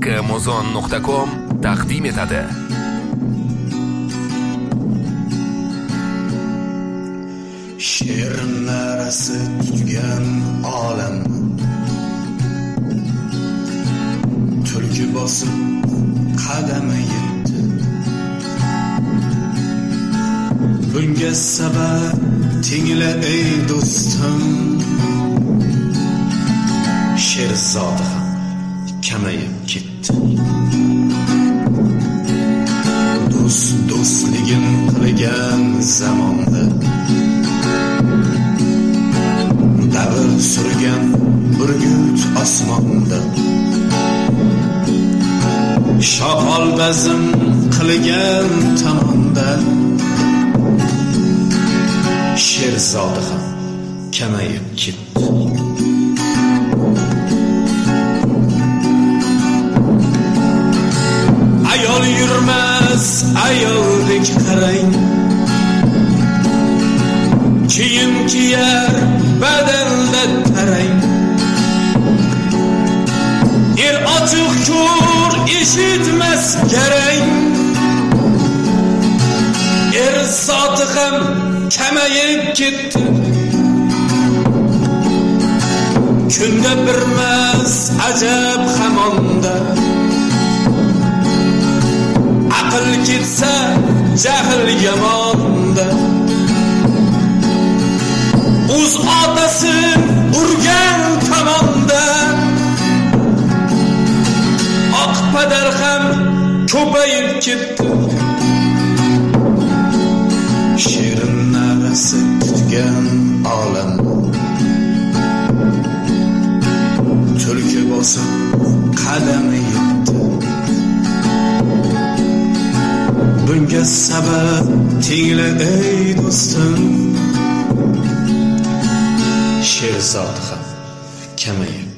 shmozon.com taqdim etadi. She'r narasi tutgan olam, tulki bosib qadami yetdi. Bunga sabab tingla ey do'stim, she'r zodi ham kamayib ketdi. Do'stligim qilgan zamonda, davr surgan burgut osmonda, shaqol bazm qilgan tomonda, she'r zodi ham kamayib ketdi. Ayol yurmas ayoldek qarang, kiyim kiyar badanda tarang. Er ochiq ko'r eshitmas garang, er zoti ham kamayib ketdi. Kunda birmas ajab hamonda, aql ketsa jahl yamonda. O'z otasi urgan tomonda, oq padar ham ko'payib ketdi. She'r narasi tutgan olam, tulki bosib qadami yetdi. Bunga sabab tingla ey do'stim, she'r zodi ham kamayib